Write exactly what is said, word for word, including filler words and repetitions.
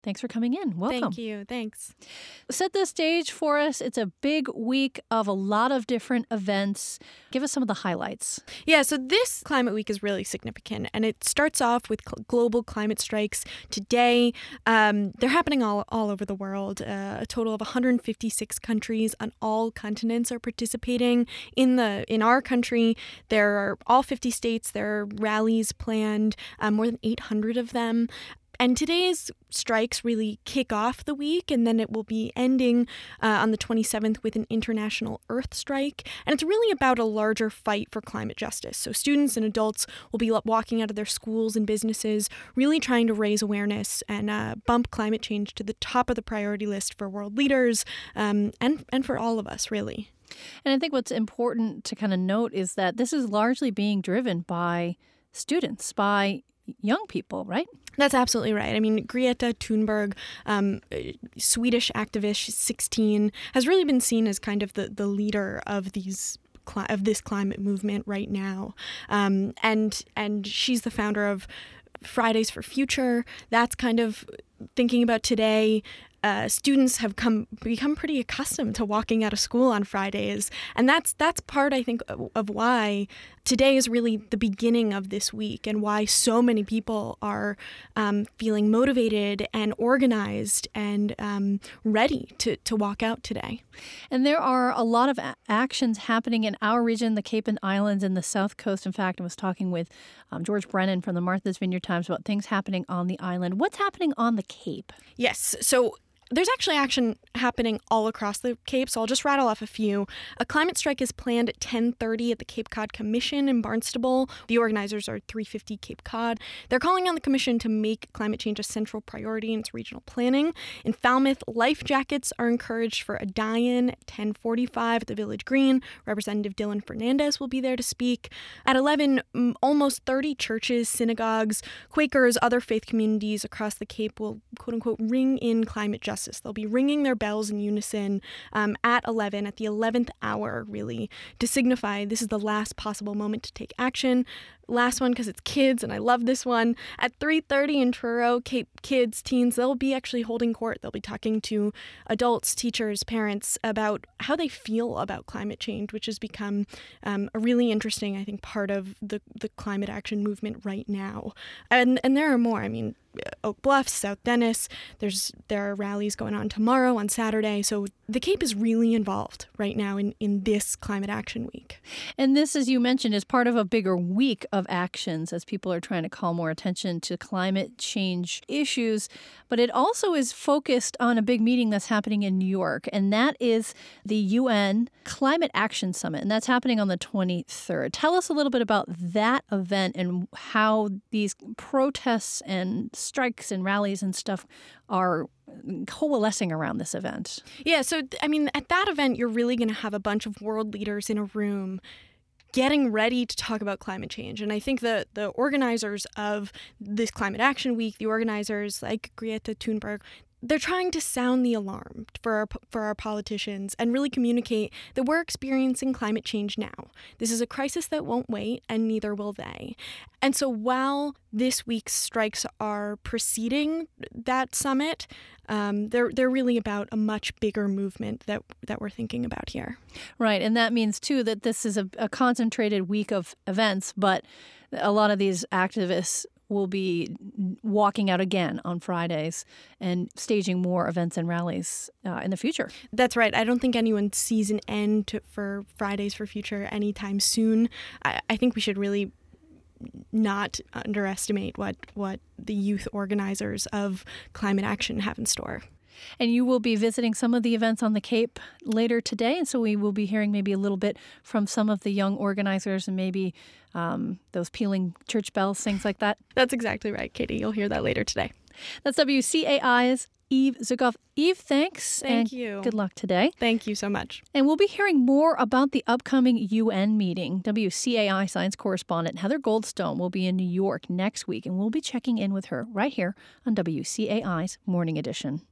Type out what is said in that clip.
Thanks for coming in. Welcome. Thank you. Thanks. Set the stage for us. It's a big week of a lot of different events. Give us some of the highlights. Yeah, so this Climate Week is really significant, and it starts off with cl- global climate strikes today. Um, they're happening all, all over the world. Uh, a total of one hundred fifty-six countries on all continents are participating. In the in our country, there are all fifty states. There are rallies planned, um, more than eight hundred of them. And today's strikes really kick off the week, and then it will be ending uh, on the twenty-seventh with an international Earth strike. And it's really about a larger fight for climate justice. So students and adults will be walking out of their schools and businesses, really trying to raise awareness and uh, bump climate change to the top of the priority list for world leaders um, and, and for all of us, really. And I think what's important to kind of note is that this is largely being driven by students, by young people, right? That's absolutely right. I mean, Greta Thunberg, um, Swedish activist, she's sixteen, has really been seen as kind of the, the leader of these of this climate movement right now. Um, and and she's the founder of Fridays for Future. That's kind of thinking about today. Uh, students have come become pretty accustomed to walking out of school on Fridays. And that's that's part, I think, of, of why today is really the beginning of this week and why so many people are um, feeling motivated and organized and um, ready to, to walk out today. And there are a lot of a- actions happening in our region, the Cape and Islands and the South Coast. In fact, I was talking with um, George Brennan from the Martha's Vineyard Times about things happening on the island. What's happening on the Cape? Yes. So there's actually action happening all across the Cape, so I'll just rattle off a few. A climate strike is planned at ten thirty at the Cape Cod Commission in Barnstable. The organizers are three fifty Cape Cod. They're calling on the commission to make climate change a central priority in its regional planning. In Falmouth, life jackets are encouraged for a die-in at ten forty-five at the Village Green. Representative Dylan Fernandez will be there to speak. At eleven, almost thirty churches, synagogues, Quakers, other faith communities across the Cape will, quote-unquote, ring in climate justice. They'll be ringing their bells in unison um, at eleven, at the eleventh hour, really, to signify this is the last possible moment to take action. Last one, because it's kids, and I love this one. At three thirty in Truro, Cape kids, teens, they'll be actually holding court. They'll be talking to adults, teachers, parents about how they feel about climate change, which has become um, a really interesting, I think, part of the, the climate action movement right now. And and there are more. I mean, Oak Bluffs, South Dennis, there's there are rallies going on tomorrow on Saturday. So the Cape is really involved right now in, in this Climate Action Week. And this, as you mentioned, is part of a bigger week of actions as people are trying to call more attention to climate change issues. But it also is focused on a big meeting that's happening in New York, and that is the U N Climate Action Summit, and that's happening on the twenty-third. Tell us a little bit about that event and how these protests and strikes and rallies and stuff are coalescing around this event. Yeah, so, I mean, at that event, you're really going to have a bunch of world leaders in a room getting ready to talk about climate change. And I think the, the organizers of this Climate Action Week, the organizers like Greta Thunberg, they're trying to sound the alarm for our, for our politicians and really communicate that we're experiencing climate change now. This is a crisis that won't wait, and neither will they. And so while this week's strikes are preceding that summit, um, they're they're really about a much bigger movement that that we're thinking about here. Right, and that means, too, that this is a, a concentrated week of events, but a lot of these activists will be walking out again on Fridays and staging more events and rallies uh, in the future. That's right. I don't think anyone sees an end to, for Fridays for Future anytime soon. I, I think we should really not underestimate what, what the youth organizers of climate action have in store. And you will be visiting some of the events on the Cape later today, and so we will be hearing maybe a little bit from some of the young organizers and maybe um, those pealing church bells, things like that. That's exactly right, Katie. You'll hear that later today. That's W C A I's Eve Zukoff. Eve, thanks. Thank and you. Good luck today. Thank you so much. And we'll be hearing more about the upcoming U N meeting. W C A I science correspondent Heather Goldstone will be in New York next week, and we'll be checking in with her right here on W C A I's Morning Edition.